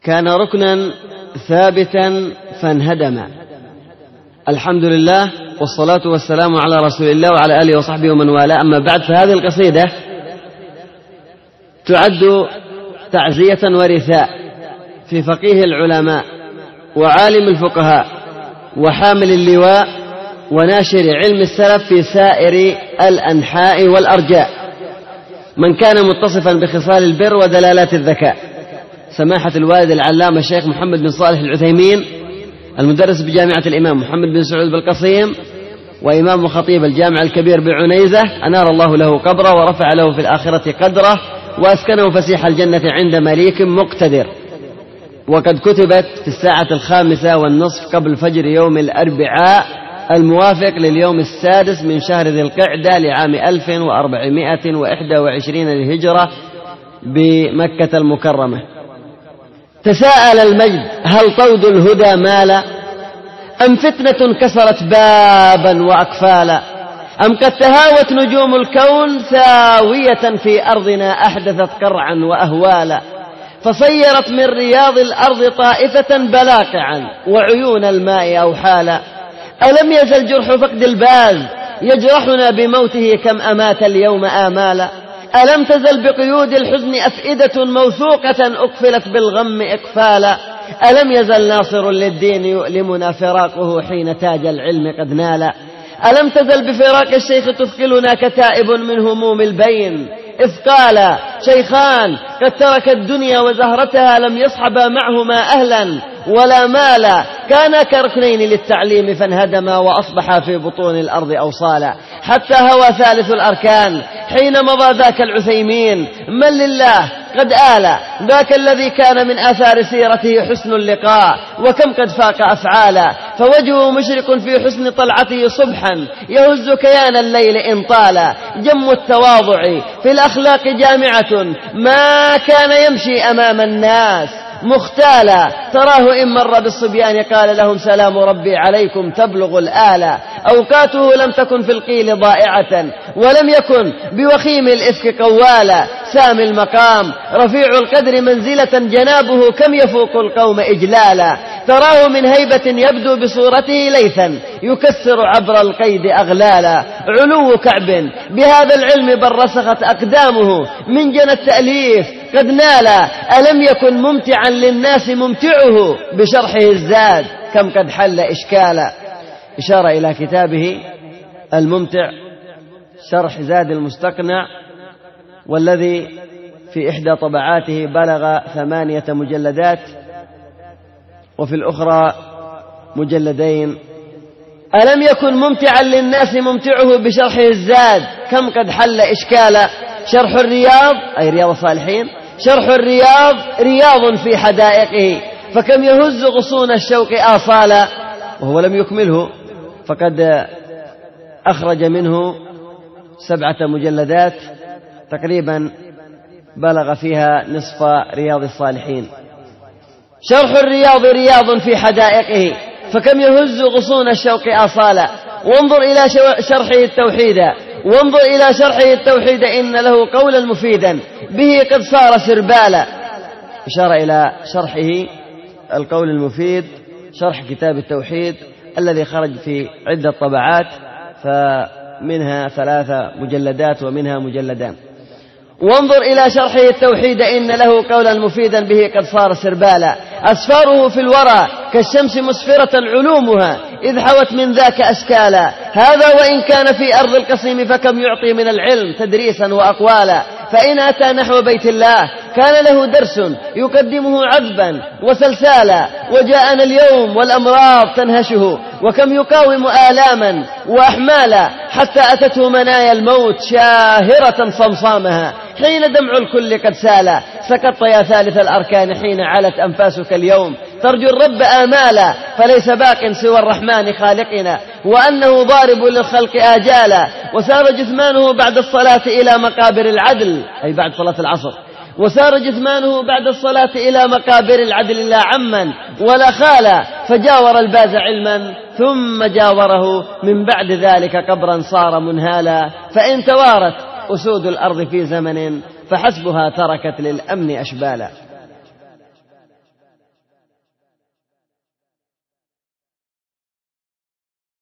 كان ركنا ثابتا فانهدم. الحمد لله والصلاة والسلام على رسول الله وعلى آله وصحبه ومن والاه. أما بعد، فهذه القصيدة تعد تعزية ورثاء في فقيه العلماء وعالم الفقهاء وحامل اللواء وناشر علم السلف في سائر الأنحاء والأرجاء، من كان متصفا بخصال البر ودلالات الذكاء، سماحة الوالد العلامة الشيخ محمد بن صالح العثيمين، المدرس بجامعة الإمام محمد بن سعود بالقصيم وإمام وخطيب الجامع الكبير بعنيزة، أنار الله له قبره ورفع له في الآخرة قدره وأسكنه فسيح الجنة عند مليك مقتدر. وقد كتبت في 5:30 قبل فجر يوم الأربعاء الموافق لليوم 6 من شهر ذي القعدة لعام 1421 للهجرة بمكة المكرمة. تساءل المجد: هل طود الهدى مال؟ أم فتنة كسرت بابا وأقفالا؟ أم قد تهاوت نجوم الكون ثاوية في أرضنا أحدثت قرعا وأهوالا، فصيرت من رياض الأرض طائفة بلاقعا وعيون الماء أوحالا. ألم يزل جرح فقد الباز يجرحنا بموته كم أمات اليوم آمالا؟ ألم تزل بقيود الحزن أفئدة موثوقة أقفلت بالغم إقفالا؟ ألم يزل ناصر للدين يؤلمنا فراقه حين تاج العلم قد نالا؟ ألم تزل بفراق الشيخ تثقلنا كتائب من هموم البين إثقالا؟ شيخان قد ترك الدنيا وزهرتها لم يصحبا معهما أهلا ولا مالا، كانا كركنين للتعليم فانهدما وأصبحا في بطون الأرض أوصالا. حتى هوى ثالث الأركان حين مضى ذاك العثيمين، من لله قد آل ذاك الذي كان من آثار سيرته حسن اللقاء وكم قد فاق أفعالا، فوجهه مشرق في حسن طلعته صبحا يهز كيان الليل إن طالا. جم التواضع في الأخلاق جامعة ما كان يمشي أمام الناس مختالا، تراه إن مر بالصبيان قال لهم سلام ربي عليكم تبلغ الآلة. أوقاته لم تكن في القيل ضائعة ولم يكن بوخيم الإفك قوالا، سامي المقام رفيع القدر منزلة جنابه كم يفوق القوم إجلالا. تراه من هيبة يبدو بصورته ليثا يكسر عبر القيد أغلالا. علو كعب بهذا العلم بل رسخت أقدامه من جنى التأليف قد نالا. ألم يكن ممتعا للناس ممتعه بشرحه الزاد كم قد حل إشكالا. إشارة إلى كتابه الممتع شرح زاد المستقنع، والذي في إحدى طبعاته بلغ 8 مجلدات وفي الأخرى مجلدين. ألم يكن ممتعا للناس ممتعه بشرحه الزاد كم قد حل إشكالا. شرح الرياض أي رياض الصالحين، شرح الرياض رياض في حدائقه فكم يهز غصون الشوق آصالا. وهو لم يكمله، فقد أخرج منه 7 مجلدات تقريبا بلغ فيها نصف رياض الصالحين. شرح الرياض رياض في حدائقه فكم يهز غصون الشوق آصالا. وانظر إلى شرحه التوحيد، وانظر إلى شرحه التوحيد إن له قولا مفيدا به قد صار سربالا. إشارة إلى شرحه القول المفيد، شرح كتاب التوحيد الذي خرج في عدة طبعات، فمنها 3 مجلدات ومنها مجلدان. وانظر إلى شرحه التوحيد إن له قولا مفيدا به قد صار سربالا. أسفاره في الورى كالشمس مسفرة علومها إذ حوت من ذاك أشكالا. هذا وإن كان في أرض القصيم فكم يعطي من العلم تدريسا وأقوالا. فإن أتى نحو بيت الله كان له درس يقدمه عذبا وسلسالا. وجاءنا اليوم والأمراض تنهشه وكم يقاوم آلاما وأحمالا، حتى أتته منايا الموت شاهرة صمصامها حين دمع الكل قد سالا. سقطت يا ثالث الأركان حين علت أنفاسك اليوم ترجو الرب آمالا، فليس باق سوى الرحمن خالقنا وأنه ضارب للخلق آجالا. وسار جثمانه بعد الصلاة إلى مقابر العدل أي بعد صلاة العصر، وسار جثمانه بعد الصلاة إلى مقابر العدل لا عما ولا خالا، فجاور الباز علما ثم جاوره من بعد ذلك قبرا صار منهالا. فإن توارت أسود الأرض في زمن فحسبها تركت للأمن أشبالا.